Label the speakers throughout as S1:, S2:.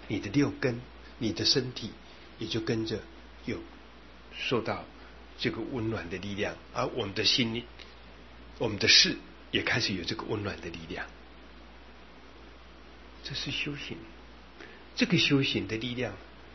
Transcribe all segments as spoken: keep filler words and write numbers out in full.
S1: 你的六根，你的身体也就跟着有受到这个温暖的力量，而我们的心里，我们的事也开始有这个温暖的力量。这是修行，这个修行的力量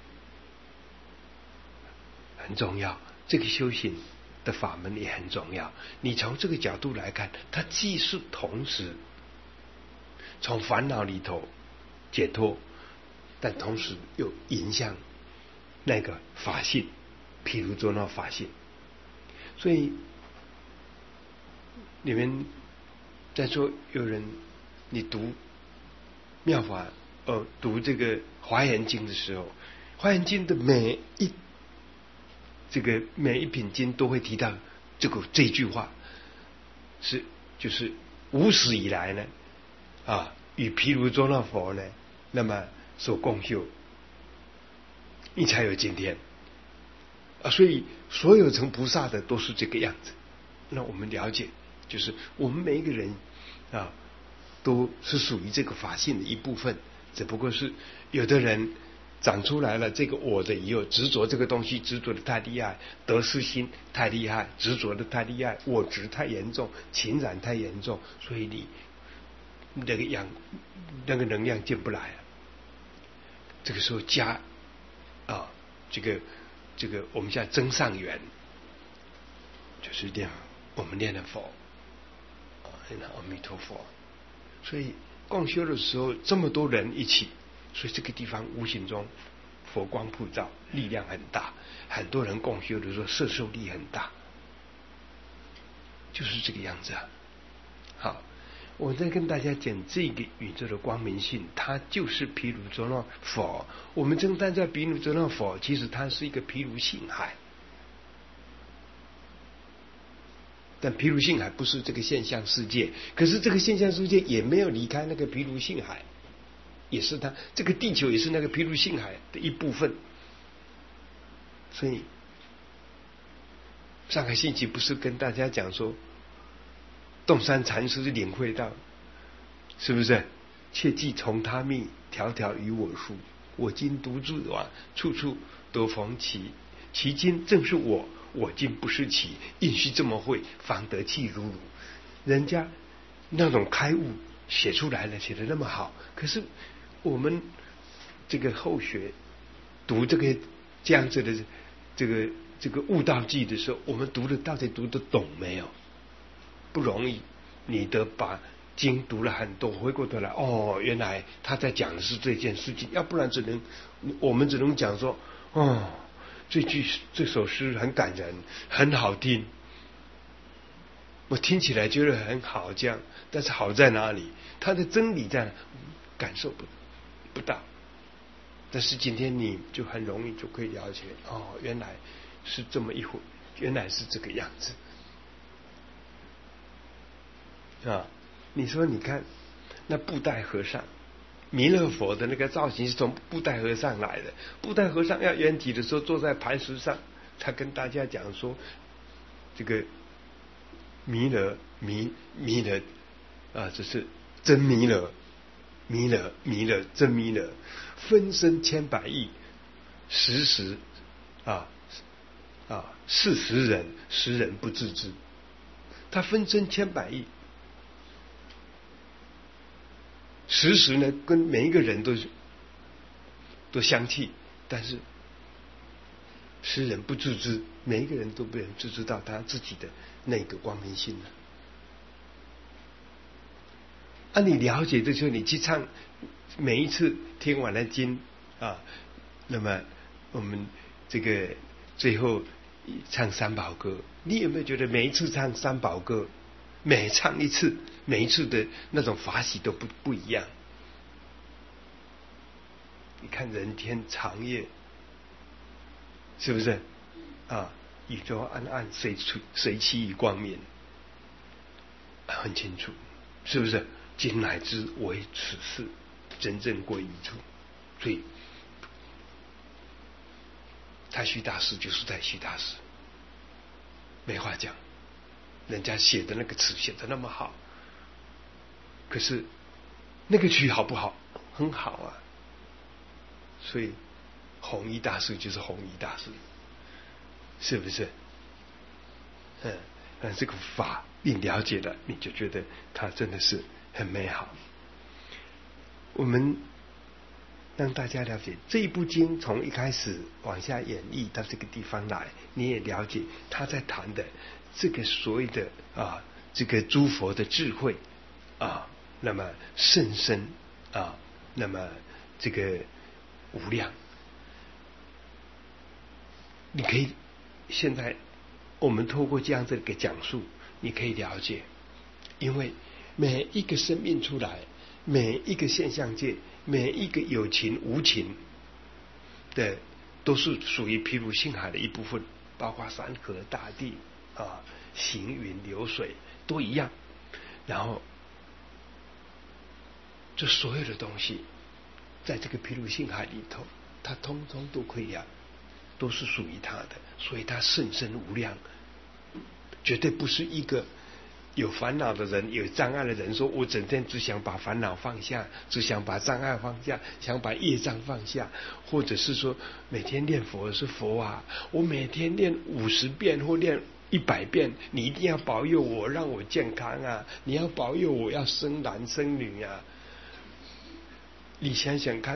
S1: 很重要，这个修行的法门也很重要。你从这个角度来看，它既是同时从烦恼里头解脱，但同时又迎向那个法性，譬如说那法性。所以你们在说有人你读妙法呃读这个华严经的时候，华严经的每一这个每一品经都会提到这个这句话，是就是无始以来呢啊与毗卢遮那佛呢那么所共修，你才有今天啊。所以所有成菩萨的都是这个样子。那我们了解，就是我们每一个人啊都是属于这个法性的一部分，只不过是有的人长出来了这个我的以后，执着这个东西执着的太厉害，得失心太厉害，执着的太厉害，我执太严重，情染太严重，所以你那个氧那个能量进不来了。这个时候加啊这个这个我们叫增上缘，就是念我们念的佛啊，念阿弥陀佛。所以共修的时候这么多人一起，所以这个地方无形中佛光普照，力量很大，很多人共修的时候摄受力很大，就是这个样子啊。好，我再跟大家讲这个宇宙的光明性，它就是毗卢遮那佛。我们称它叫毗卢遮那佛，其实它是一个毗卢性海，但毗卢性海不是这个现象世界，可是这个现象世界也没有离开那个毗卢性海，也是它这个地球也是那个毗卢性海的一部分。所以上个星期不是跟大家讲说，洞山禅师领会到，是不是？切记从他密，条条与我书。我今独自往，处处得逢其。其今正是我，我今不是其。应须这么会，方得气如如。人家那种开悟写出来了，写得那么好，可是我们这个后学读这个这样子的这个这个悟道记的时候，我们读的到底读得懂没有？不容易。你得把经读了很多，回过头来哦，原来他在讲的是这件事情，要不然只能我们只能讲说哦，这句这首诗很感人，很好听，我听起来觉得很好，这样，但是好在哪里？它的真理在哪？感受不不到。但是今天你就很容易就可以了解，哦，原来是这么一回，原来是这个样子啊！你说，你看那布袋和尚，弥勒佛的那个造型是从布袋和尚来的。布袋和尚要圆寂的时候，坐在磐石上，他跟大家讲说，这个弥勒弥弥勒啊，这是真弥勒，弥勒弥勒真弥勒，分身千百亿，时时啊啊是时人，时人不自知。他分身千百亿，时时呢跟每一个人都都相契，但是时人不自知，每一个人都不能自知到他自己的那个光明性了。啊，你了解这时候，你去唱，每一次听完了经啊，那么我们这个最后唱三宝歌，你有没有觉得每一次唱三宝歌，每唱一次，每一次的那种法喜都不不一样？你看人天长夜，是不是啊？宇宙暗暗，谁出谁期于光明，很清楚，是不是？今乃知为此事，真正归一处。所以太虚大师就是太虚大师，没话讲。人家写的那个词写的那么好，可是那个曲好不好？很好啊。 所以弘一大师就是弘一大师，是不是？嗯，那这个法你了解了，你就觉得它真的是很美好。我们让大家了解这一部经从一开始往下演绎到这个地方来，你也了解他在谈的这个所谓的啊，这个诸佛的智慧啊，那么甚深啊，那么这个无量。你可以现在我们透过这样子的一个讲述，你可以了解，因为每一个生命出来，每一个现象界，每一个有情无情的，都是属于毗卢性海的一部分，包括山河大地啊，行云流水都一样。然后这所有的东西在这个毗卢性海里头，它通通都可以啊，都是属于他的，所以他甚深无量，绝对不是一个有烦恼的人，有障碍的人说我整天只想把烦恼放下，只想把障碍放下，想把业障放下，或者是说每天念佛是佛啊，我每天念五十遍或念一百遍，你一定要保佑我，让我健康啊，你要保佑我要生男生女啊。你想想看，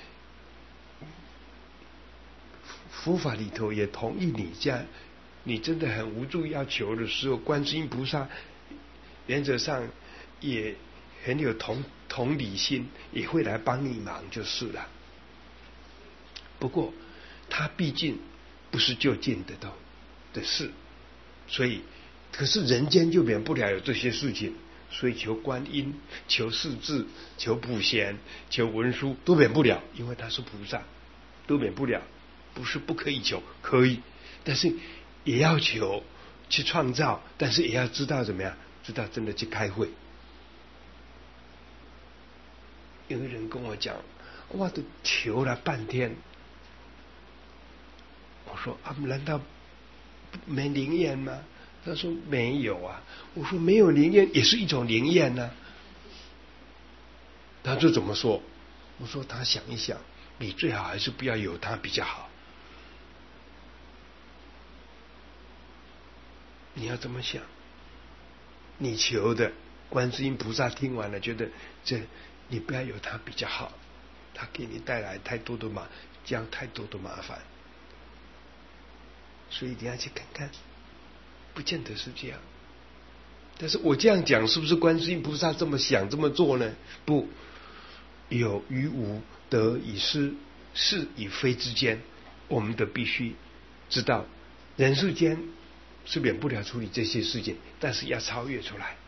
S1: 佛法里头也同意你这样，你真的很无助要求的时候，观世音菩萨原则上也很有同同理心，也会来帮你忙就是了。不过他毕竟不是就近得到的事，所以可是人间就免不了有这些事情，所以求观音、求世智、求普贤、求文殊都免不了，因为他是菩萨，都免不了。不是不可以求，可以，但是也要求去创造，但是也要知道怎么样，知道真的去开会。有个人跟我讲，我都求了半天，我说啊，难道没灵验吗？他说没有啊。我说没有灵验也是一种灵验呢、啊。他就怎么说？我说他想一想，你最好还是不要有他比较好。你要怎么想？你求的观世音菩萨听完了，觉得这你不要有他比较好，他给你带来太多的麻，这样太多的麻烦，所以你要去看看，不见得是这样。但是我这样讲，是不是观世音菩萨这么想这么做呢？不，有与无，得与失，是与非之间，我们都必须知道，人世间是免不了处理这些事情，但是要超越出来，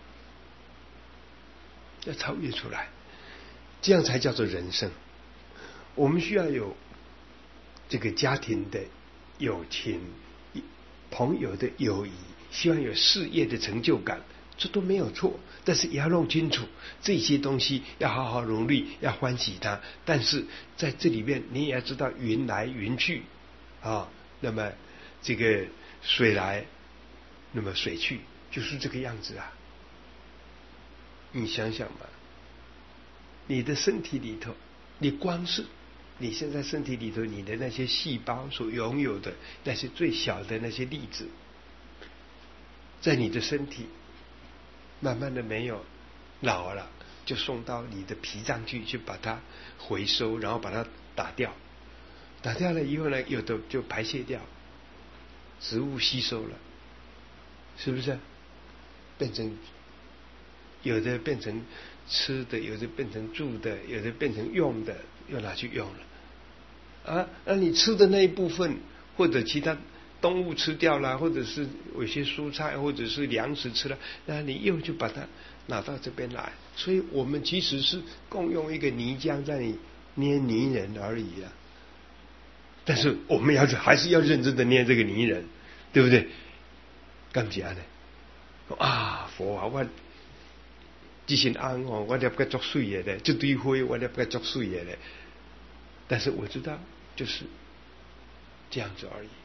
S1: 要超越出来，这样才叫做人生。我们需要有这个家庭的友情，朋友的友谊，希望有事业的成就感，这都没有错。但是也要弄清楚这些东西，要好好努力，要欢喜它。但是在这里面，你也要知道云来云去啊，那么这个水来，那么水去，就是这个样子啊。你想想嘛，你的身体里头，你光是你现在身体里头你的那些细胞所拥有的那些最小的那些粒子，在你的身体慢慢的没有老了，就送到你的脾脏去，去把它回收，然后把它打掉，打掉了以后呢，有的就排泄掉，植物吸收了，是不是变成有的变成吃的，有的变成住的，有的变成用的，又拿去用了啊。那你吃的那一部分，或者其他动物吃掉了，或者是有些蔬菜或者是粮食吃了，那你又就把它拿到这边来。所以我们其实是共用一个泥浆在你捏泥人而已啊。但是我们要还是要认真的捏这个泥人，对不对？干啥呢？啊，佛啊，我之前安哦，我捏个作水的嘞，这堆灰我捏个作水的嘞。但是我知道，就是这样子而已。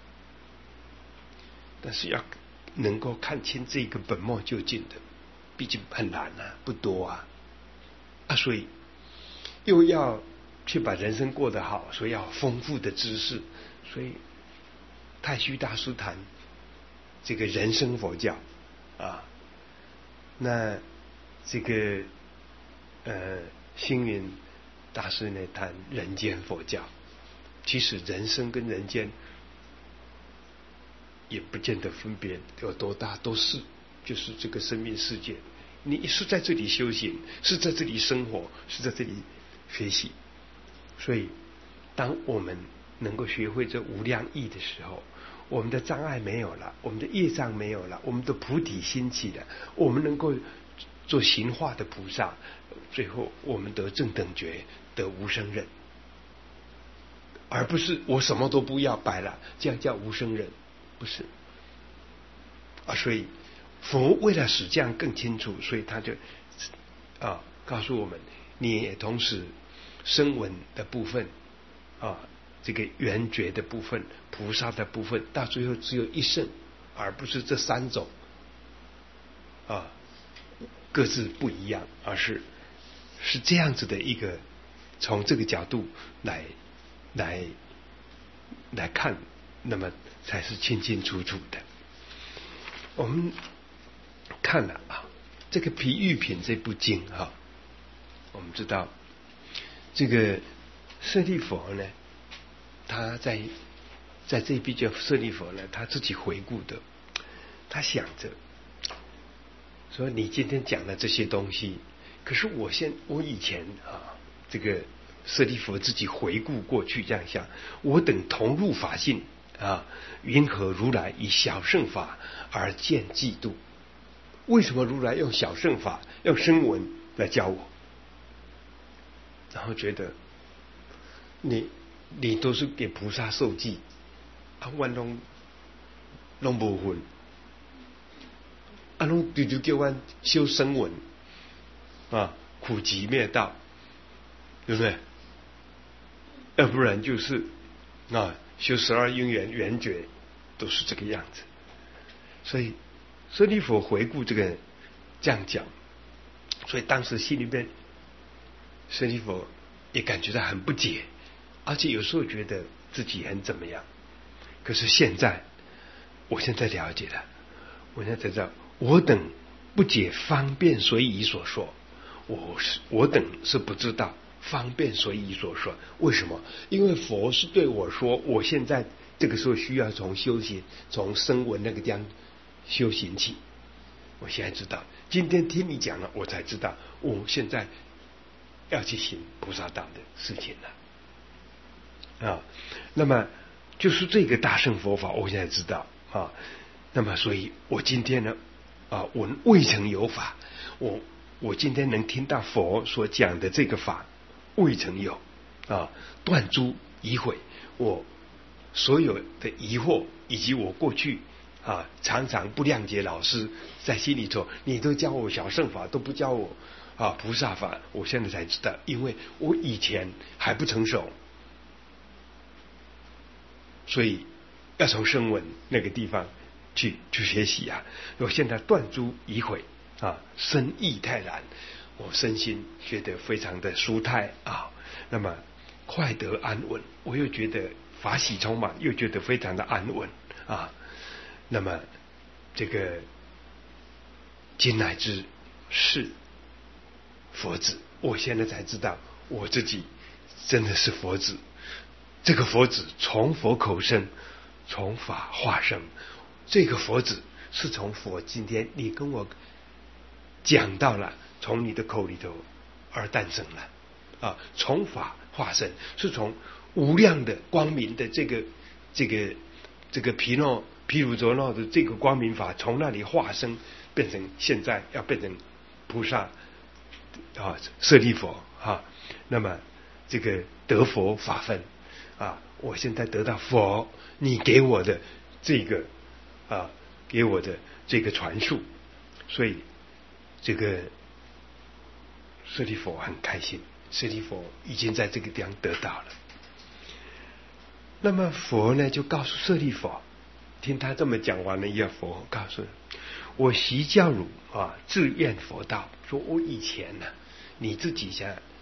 S1: 但是要能够看清这个本末究竟的，毕竟很难啊，不多啊啊，所以又要去把人生过得好，所以要丰富的知识，所以太虚大师谈这个人生佛教啊，那这个呃星云大师呢谈人间佛教。其实人生跟人间也不见得分别有多大，都是就是这个生命世界，你是在这里修行，是在这里生活，是在这里学习。所以当我们能够学会这无量义的时候，我们的障碍没有了，我们的业障没有了，我们的菩提心起了，我们能够做行化的菩萨，最后我们得正等觉，得无生忍，而不是我什么都不要摆了，这样叫无生忍，不是啊。所以佛为了使这样更清楚，所以他就啊告诉我们，你也同时声闻的部分啊，这个缘觉的部分，菩萨的部分，到最后只有一圣，而不是这三种啊各自不一样，而是是这样子的一个，从这个角度来来来看，那么才是清清楚楚的。我们看了啊，这个譬喻品这部经哈，我们知道这个舍利佛呢，他在在这一笔叫舍利佛呢，他自己回顾的，他想着说：“你今天讲的这些东西，可是我现我以前啊，这个舍利佛自己回顾过去，这样想，我等同入法性啊，云何如来以小乘法而见嫉妒？为什么如来用小乘法，用声闻来教我？然后觉得你你都是给菩萨受记啊，我拢拢无分。”啊，拢就就叫我修声闻啊，苦集灭道，对不对？要不然就是啊，修十二因缘缘觉，都是这个样子。所以舍利弗回顾这个这样讲，所以当时心里面舍利弗也感觉到很不解，而且有时候觉得自己很怎么样。可是现在，我现在了解了，我现在才知道。我等不解方便随意所说，我是我等是不知道方便随意所说。为什么？因为佛是对我说，我现在这个时候需要从修行，从声闻那个地方修行起。我现在知道，今天听你讲了，我才知道，我现在要去行菩萨道的事情了啊。那么就是这个大乘佛法，我现在知道啊。那么，所以我今天呢？啊，我未曾有法，我我今天能听到佛所讲的这个法，未曾有啊，断诸疑悔，我所有的疑惑，以及我过去啊常常不谅解老师，在心里头，你都教我小乘法，都不教我啊菩萨法，我现在才知道，因为我以前还不成熟，所以要从声闻那个地方。去去学习啊！我现在断诸疑悔啊，身意泰然，我身心觉得非常的舒泰啊。那么快得安稳，我又觉得法喜充满，又觉得非常的安稳啊。那么这个今乃之是佛子，我现在才知道我自己真的是佛子。这个佛子从佛口生，从法化生。这个佛子是从佛今天你跟我讲到了，从你的口里头而诞生了啊，从法化身，是从无量的光明的这个这个这个毗诺毗卢遮那的这个光明法，从那里化生，变成现在要变成菩萨啊，舍利佛啊，那么这个得佛法分啊，我现在得到佛你给我的这个。啊，给我的这个传述，所以这个舍利弗很开心，舍利弗已经在这个地方得到了。那么佛呢，就告诉舍利弗，听他这么讲完了以后，佛告诉我习教汝啊，自愿佛道，说我以前呢、啊，你自己想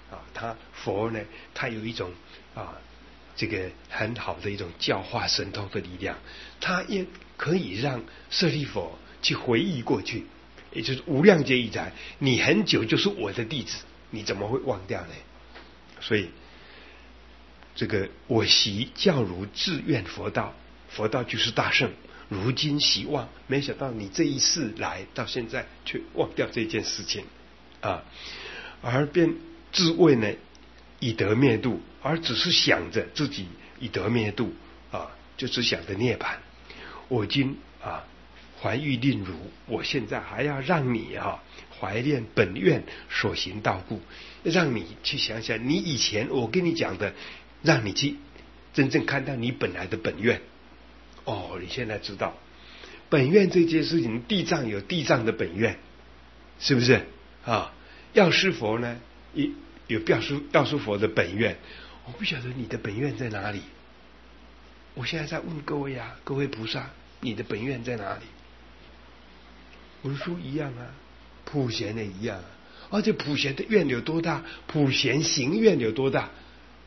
S1: 啊，他佛呢，他有一种啊，这个很好的一种教化神通的力量，他也可以让舍利弗去回忆过去，也就是无量劫以来，你很久就是我的弟子，你怎么会忘掉呢？所以，这个我习教如自愿佛道，佛道就是大圣。如今希望，没想到你这一世来到现在，却忘掉这件事情啊，而便自谓呢以得灭度，而只是想着自己以得灭度啊，就只想着涅槃。我今啊怀欲令如，我现在还要让你啊怀念本愿所行道故，让你去想想你以前我跟你讲的，让你去真正看到你本来的本愿。哦，你现在知道本愿这件事情，地藏有地藏的本愿，是不是啊？药师佛呢，有有药师药师佛的本愿。我不晓得你的本愿在哪里。我现在在问各位啊，各位菩萨，你的本愿在哪里？文殊一样啊，普贤也一样啊。而且普贤的愿有多大？普贤行愿有多大？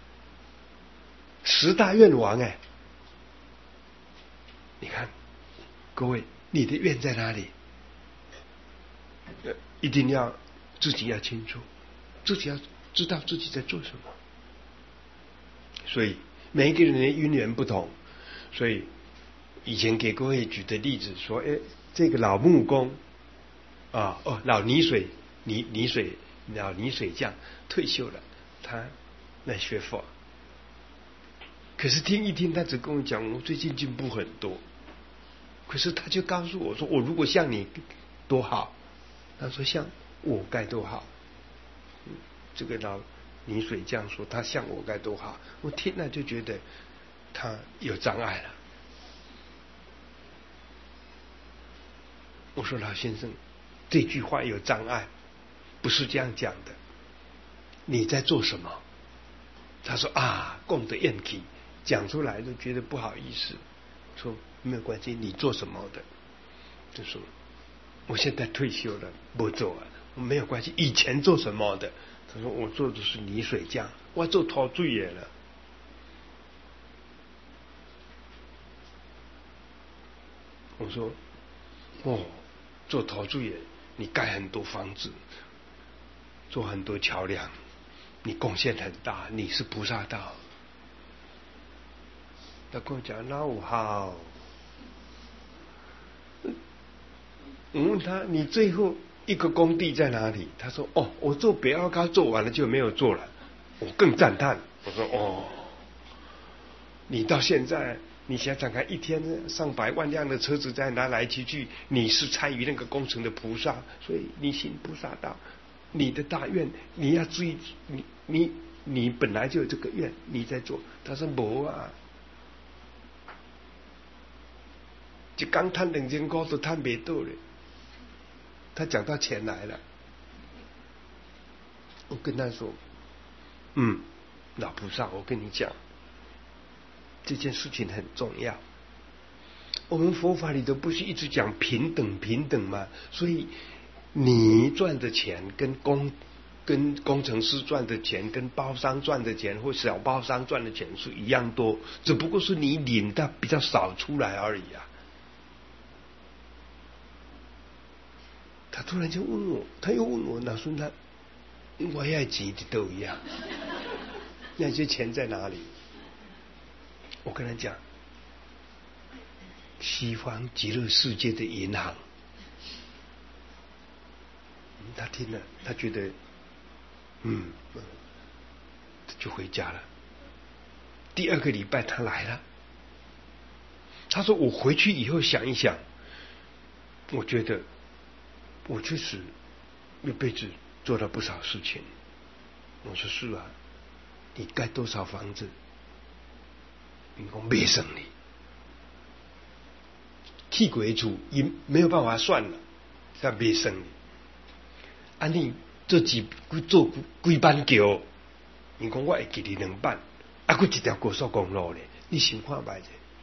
S1: 十大愿王哎。你看，各位，你的愿在哪里？呃，一定要自己要清楚，自己要知道自己在做什么。所以每一个人的因缘不同，所以以前给各位举的例子说，哎，这个老木工啊，哦，老泥水泥泥水老泥水匠退休了，他来学佛。可是听一听，他只跟我讲，我最近进步很多。可是他就告诉我说，我如果像你多好。他说像我该多好。嗯、这个老泥水匠说他像我该多好。我听了就觉得他有障碍了。我说老先生，这句话有障碍，不是这样讲的。你在做什么？他说啊，供的怨气。讲出来就觉得不好意思，说没有关系，你做什么的？就说我现在退休了，不做了，没有关系。以前做什么的？他说我做的是泥水匠，我做陶醉业了。我说哦，做陶醉业，你盖很多房子，做很多桥梁，你贡献很大，你是菩萨道。他跟我讲那我好，我问他你最后一个工地在哪里？他说哦，我做北奥高做完了就没有做了。我更赞叹，我说哦，你到现在你想想看，一天上百万辆的车子在来来去去，你是参与那个工程的菩萨，所以你行菩萨道，你的大愿你要注意，你你你本来就有这个愿，你在做。他说没啊。就刚贪两千块都贪没到了，他讲到钱来了，我跟他说，嗯，老菩萨，我跟你讲，这件事情很重要。我们佛法里头不是一直讲平等平等吗？所以你赚的钱跟工跟工程师赚的钱，跟包商赚的钱，或小包商赚的钱是一样多，只不过是你领的比较少出来而已啊。他突然就问我，他又问我，老孙他，我要钱的都一样，那些钱在哪里？我跟他讲，西方极乐世界的银行。他听了，他觉得，嗯，就回家了。第二个礼拜他来了，他说我回去以后想一想，我觉得。我确实一辈子做了不少事情。我说是啊，你盖多少房子？你说没生你，替鬼主也没有办法算了，但没生你。啊，你做几做几班桥？你讲我会记你两班，啊，佮一条高速公路咧，你想看卖者？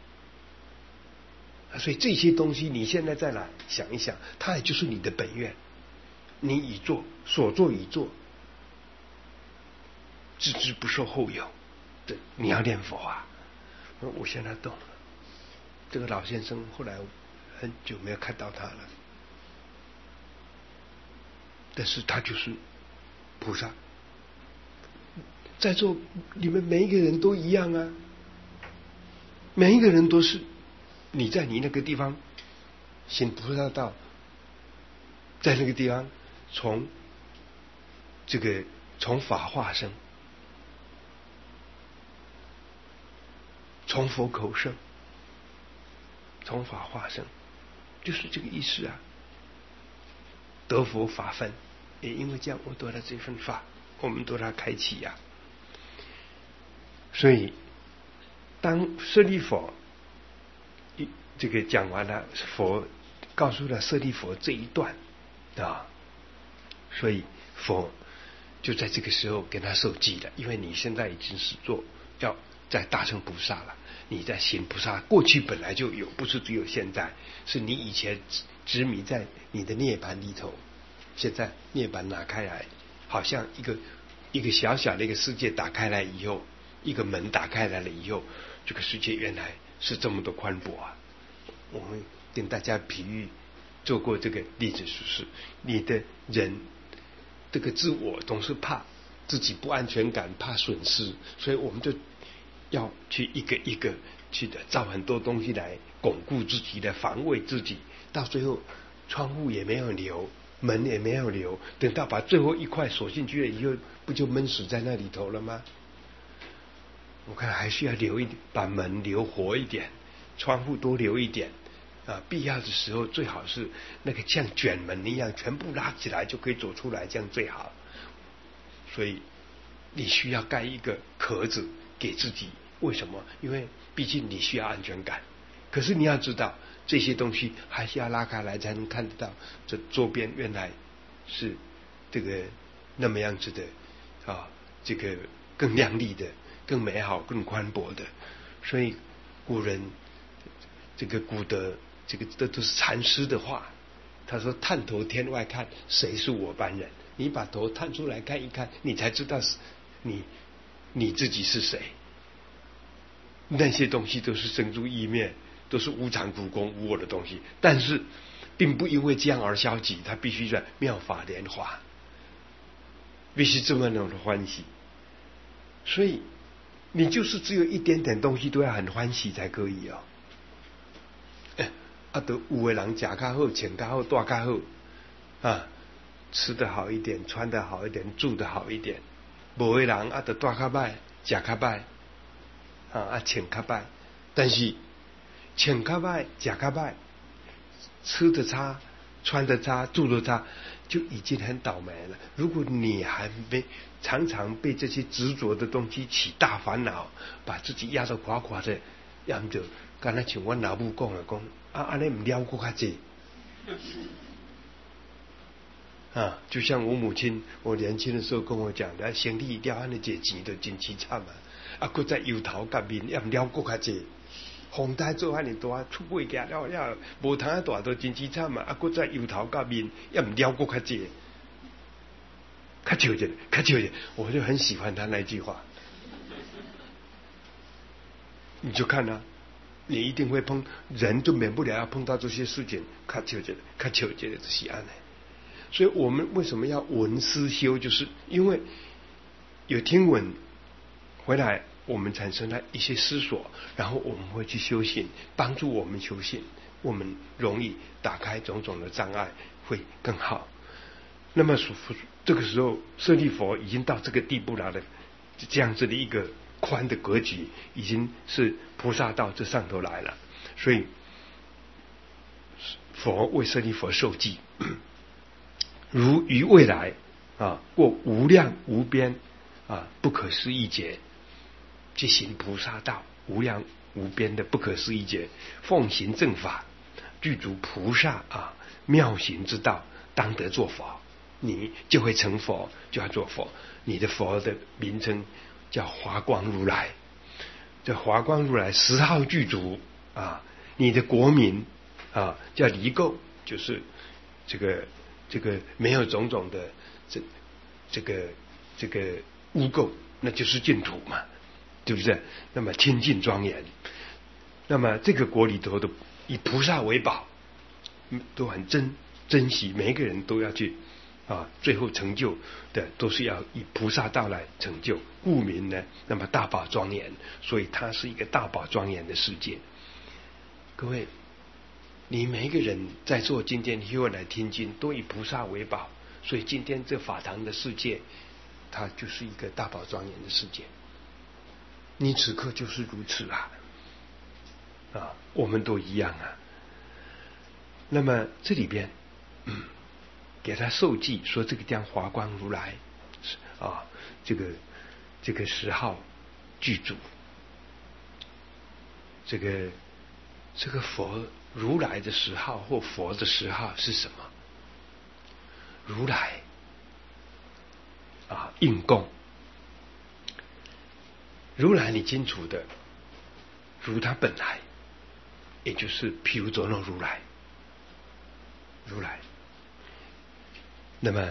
S1: 所以这些东西你现在再来想一想，它也就是你的本愿，你已做，所做已做。 知之不受后有。这你要念佛啊！我我现在懂了。这个老先生后来很久没有看到他了，但是他就是菩萨。在座你们每一个人都一样啊，每一个人都是你在你那个地方行菩萨道，在那个地方从这个从法化生，从佛口生，从法化生，就是这个意思啊。得佛法分，也因为这样，我得了这份法，我们都来开启呀、啊。所以，当舍利佛一这个讲完了，佛告诉了舍利佛这一段啊，所以佛就在这个时候跟他受记了，因为你现在已经是做要在大乘菩萨了，你在行菩萨，过去本来就有，不是只有现在，是你以前执迷在你的涅槃里头，现在涅槃拿开来，好像一个一个小小的一个世界打开来以后，一个门打开来了以后，这个世界原来是这么的宽博啊！我们跟大家比喻做过这个例子，就是你的人这个自我总是怕自己不安全感，怕损失，所以我们就要去一个一个去的造很多东西来巩固自己的防卫自己，到最后窗户也没有留，门也没有留，等到把最后一块锁进去了以后，不就闷死在那里头了吗？我看还是要留一点，把门留活一点，窗户多留一点啊，必要的时候最好是那个像卷门一样全部拉起来就可以走出来，这样最好。所以你需要盖一个壳子给自己，为什么？因为毕竟你需要安全感。可是你要知道，这些东西还是要拉开来才能看得到，这周边原来是这个那么样子的啊，这个更亮丽的、更美好、更宽博的。所以古人这个古德，这个这都是禅师的话。他说：“探头天外看，谁是我般人？你把头探出来看一看，你才知道是你你自己是谁。那些东西都是生住意灭，都是无常苦空无我的东西。但是，并不因为这样而消极，他必须在妙法莲华，必须这么样的欢喜。所以，你就是只有一点点东西都要很欢喜才可以哦。哎，啊，都有的人吃较好，穿较好，住较好啊。”吃得好一点，穿得好一点，住得好一点。无的人啊，就住较歹，吃较歹，啊啊，穿较歹。但是穿较歹，吃较歹，吃得差，穿得差，住得差，就已经很倒霉了。如果你还没常常被这些执着的东西起大烦恼，把自己压得垮垮的，要么就刚才像我老母讲的讲，啊，安尼唔了过较济。啊，就像我母亲，我年轻的时候跟我讲的，生理了安尼借钱就真凄惨啊！啊，搁在油头甲面，也唔了过较济。风台做安尼大，出尾夹了了，无通啊大都真凄惨嘛！啊，搁在油头甲面，也唔了过较济。较笑者，较笑者，我就很喜欢他那句话。你就看啊，你一定会碰人，就免不了要碰到这些事情。较笑者，较笑者就是安尼。所以我们为什么要闻思修，就是因为有听闻回来，我们产生了一些思索，然后我们会去修行，帮助我们修行，我们容易打开种种的障碍，会更好。那么这个时候舍利佛已经到这个地步了的，这样子的一个宽的格局，已经是菩萨道这上头来了。所以佛为舍利佛受记，如于未来啊，过无量无边啊不可思议劫，去行菩萨道，无量无边的不可思议劫，奉行正法，具足菩萨啊妙行之道，当得做佛，你就会成佛，就要做佛。你的佛的名称叫华光如来，这华光如来十号具足啊。你的国名啊叫离垢，就是这个。这个没有种种的这这个这个污垢那就是净土嘛，对不对？那么清净庄严，那么这个国里头的以菩萨为宝，都很珍珍惜，每一个人都要去啊，最后成就的都是要以菩萨道来成就，故名呢，那么大宝庄严，所以它是一个大宝庄严的世界。各位，你每一个人在座今天又来听经，都以菩萨为宝，所以今天这法堂的世界，它就是一个大宝庄严的世界。你此刻就是如此啊，啊，我们都一样啊。那么这里边，嗯，给他受记说这个叫华光如来啊，这个这个十号具足，这个这个佛如来的十号或佛的十号是什么？如来啊，应供。如来你清楚的，如他本来，也就是譬如着那如来，如来。那么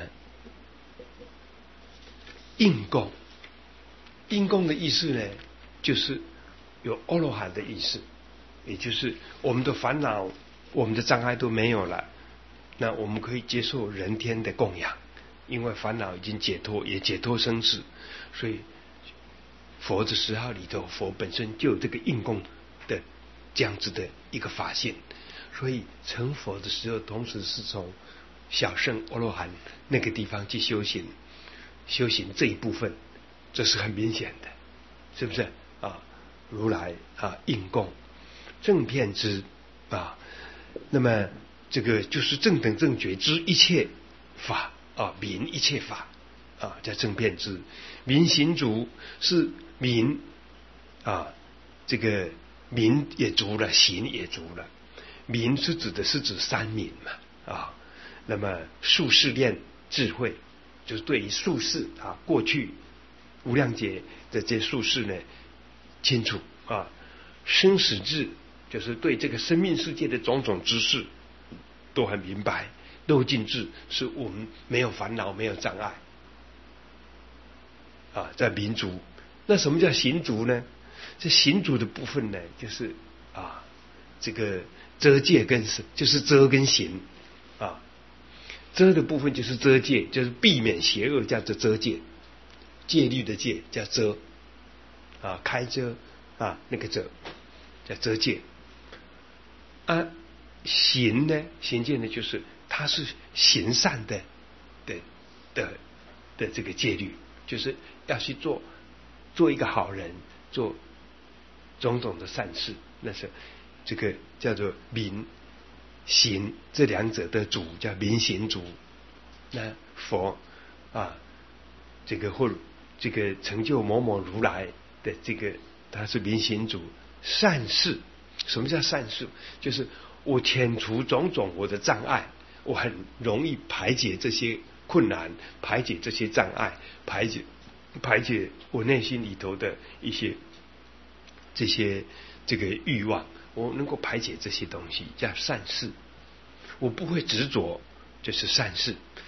S1: 应供，应供的意思呢，就是有阿罗汉的意思，也就是我们的烦恼、我们的障碍都没有了，那我们可以接受人天的供养，因为烦恼已经解脱，也解脱生死，所以佛的十号里头，佛本身就有这个应供的这样子的一个法性，所以成佛的时候，同时是从小乘阿罗汉那个地方去修行，修行这一部分，这是很明显的，是不是啊？如来啊，应供正遍知啊，那么这个就是正等正觉知一切法啊，明一切法啊，叫正遍知。明行足是明啊，这个明也足了，行也足了。明是指的是指三明嘛啊。那么数世念智慧，就是对于数世啊，过去无量劫的这数世呢清楚啊。生死智就是对这个生命世界的种种知识都很明白。漏尽智是我们没有烦恼，没有障碍啊，在明足。那什么叫行足呢？这行足的部分呢，就是啊，这个遮戒跟就是遮跟行啊。遮的部分就是遮戒，就是避免邪恶，叫做遮戒。戒律的戒叫遮啊，开遮啊，那个遮叫遮戒。啊，行呢，行戒呢，就是它是行善的的的的这个戒律，就是要去做做一个好人，做种种的善事，那是这个叫做明行，这两者的主叫明行足。那佛啊，这个或这个成就某某如来的这个，他是明行足。善事，什么叫善事？就是我遣除种种我的障碍，我很容易排解这些困难，排解这些障碍，排解排解我内心里头的一些这些这个欲望，我能够排解这些东西，叫善事。我不会执着，就是善事